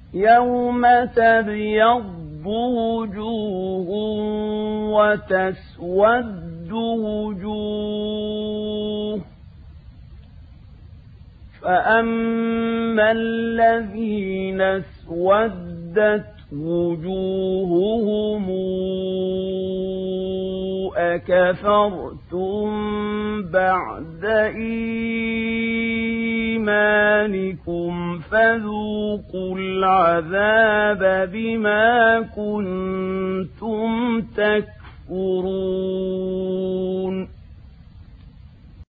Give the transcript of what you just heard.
يوم تبيض وجوه وتسود وجوه فأما الذين اسودت وجوههم أكفرتم بعد إيمانكم فذوقوا العذاب بما كنتم تكفرون